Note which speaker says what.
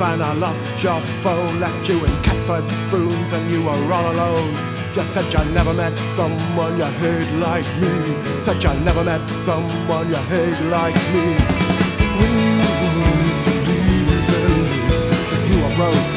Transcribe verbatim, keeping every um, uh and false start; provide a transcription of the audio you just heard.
Speaker 1: and I lost your phone. Left you in Catford spoons and you were all alone. You said you never met someone you hate like me. Said you never met someone you hate like me. When you wanted to leave, then if you were broke